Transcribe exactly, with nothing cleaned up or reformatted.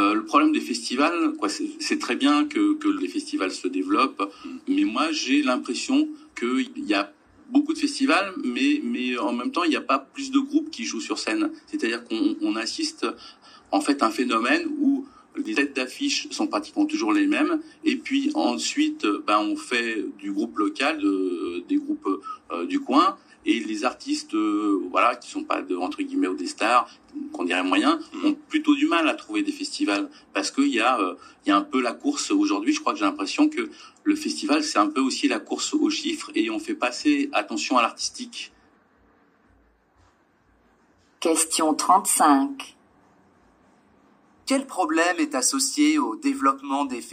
Euh, le problème des festivals, quoi, c'est, c'est très bien que, que les festivals se développent, mmh. mais moi j'ai l'impression qu'il y a beaucoup de festivals, mais, mais en même temps il n'y a pas plus de groupes qui jouent sur scène. C'est-à-dire qu'on on assiste en fait à un phénomène où les têtes d'affiche sont pratiquement toujours les mêmes, et puis ensuite ben, on fait du groupe local, de, des groupes euh, du coin, et les artistes euh, voilà, qui sont pas de, entre guillemets ou des stars, qu'on dirait moyens, mmh. ont plutôt du mal à trouver des festivals, parce qu'il y a, euh, y a un peu la course aujourd'hui. Je crois que j'ai l'impression que le festival, c'est un peu aussi la course aux chiffres, et on fait pas assez attention à l'artistique. Question trente-cinq. Quel problème est associé au développement des festivals ?